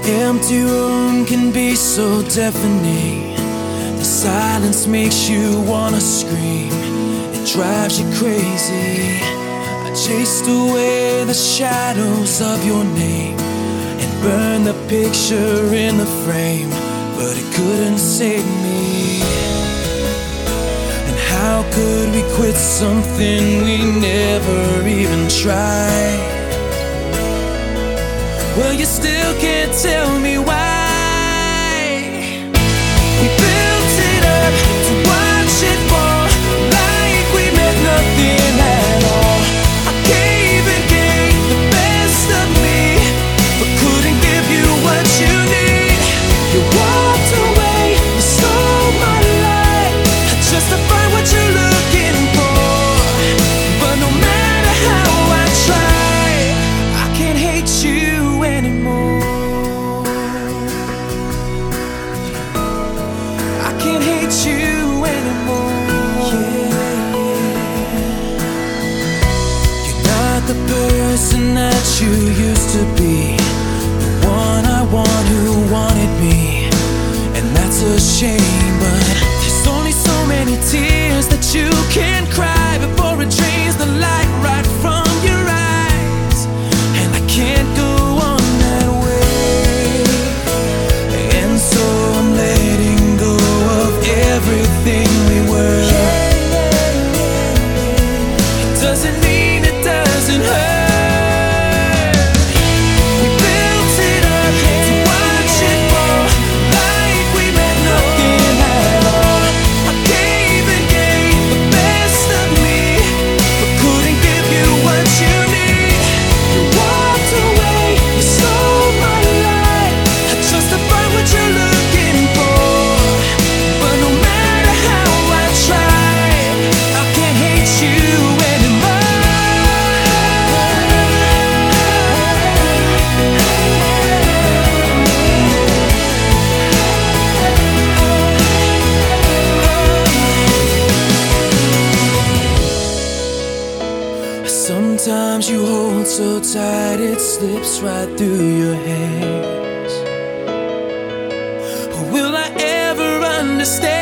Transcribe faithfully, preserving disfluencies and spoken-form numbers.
Empty room can be so deafening. The silence makes you wanna scream. It drives you crazy. I chased away the shadows of your name and burned the picture in the frame, but it couldn't save me. And how could we quit something we never even tried? Well, you still can't tell me why. We built it up to watch it fall, like we meant nothing at all. I gave and gave the best of me, but couldn't give you what you need. You walked away, you stole my light. I justify what you're looking for, but no matter how I try, I can't hate you anymore. I can't hate you anymore. Yeah. You're not the person that you used to be, the one I want who wanted me, and that's a shame. But there's only so many tears that you can cry before it drains the light right from your eyes, and I can't go on that way. And so I'm letting go of everything we were. It doesn't mean it doesn't hurt. We built it up to watch it fall, like we meant nothing at all. I gave and gave the best of me, but couldn't give you what you need. You walked away, you stole my light. I justify what you're looking for, but no matter how I try, I can't hate you anymore. Sometimes you hold so tight it slips right through your hands. Will I ever understand?